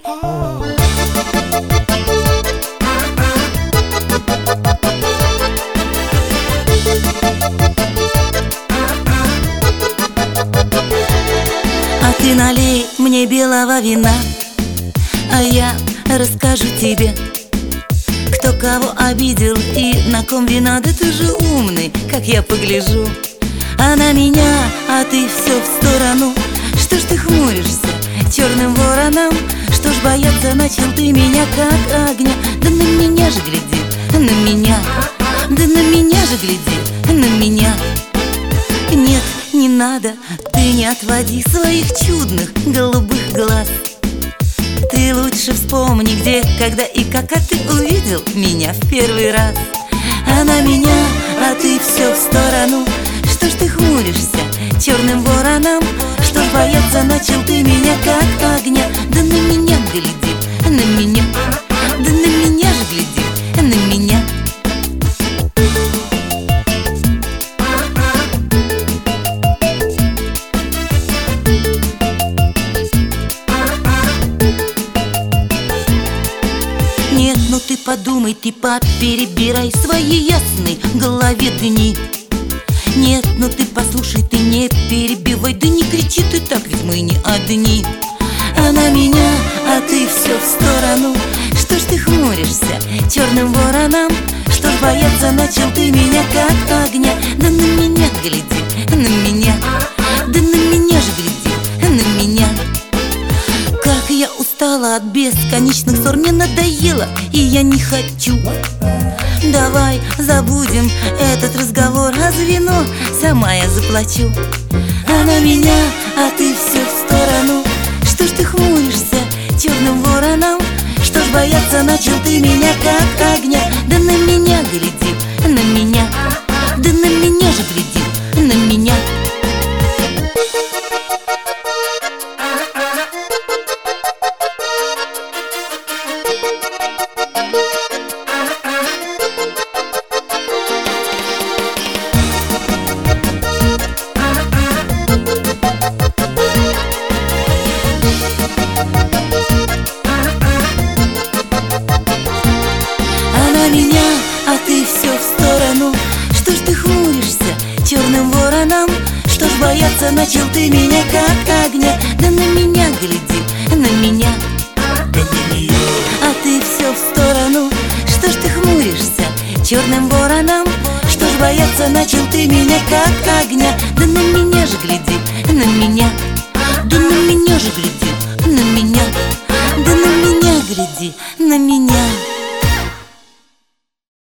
А ты налей мне белого вина, а я расскажу тебе, кто кого обидел и на ком вина. Да ты же умный, как я погляжу. А на меня, а ты все в сторону. Что ж ты хмуришься черным вороном? Что ж бояться начал ты меня, как огня? Да на меня же гляди, на меня. Да на меня же гляди, на меня. Нет, не надо, ты не отводи своих чудных голубых глаз. Ты лучше вспомни, где, когда и как ты увидел меня в первый раз. А на меня, а ты все в сторону. Что ж ты хмуришься черным вороном? Что ж бояться начал ты меня, как огня? Да на меня гляди, на меня. Да на меня же гляди, на меня. Нет, ну ты подумай, ты поперебирай свои ясные голове дни. Нет, ну ты послушай, ты не перебивай, да не кричи ты так, ведь мы не одни. А на меня, а ты все в сторону. Что ж ты хмуришься черным вороном? Что ж бояться начал ты меня, как огня? Да на меня гляди, на меня. Да на меня же гляди, на меня. Как я устала от бесконечных ссор, мне надоело, и я не хочу. Давай забудем этот разговор, а за вино сама я заплачу. А на меня, а ты все в сторону. Что ж ты хмуришься черным вороном? Что ж бояться начал ты меня, как огня? Да на меня гляди, на меня. Да на меня же гляди, на меня. Меня, а ты все в сторону. Что ж ты хмуришься черным вороном? Что ж бояться начал ты меня, как огня? Да на меня гляди, на меня. Да на нее. А ты все в сторону. Что ж ты хмуришься черным вороном? Что ж бояться начал ты меня, как огня? Да на меня же гляди, на меня. Да на меня же гляди, на меня. Да на меня гляди, на меня.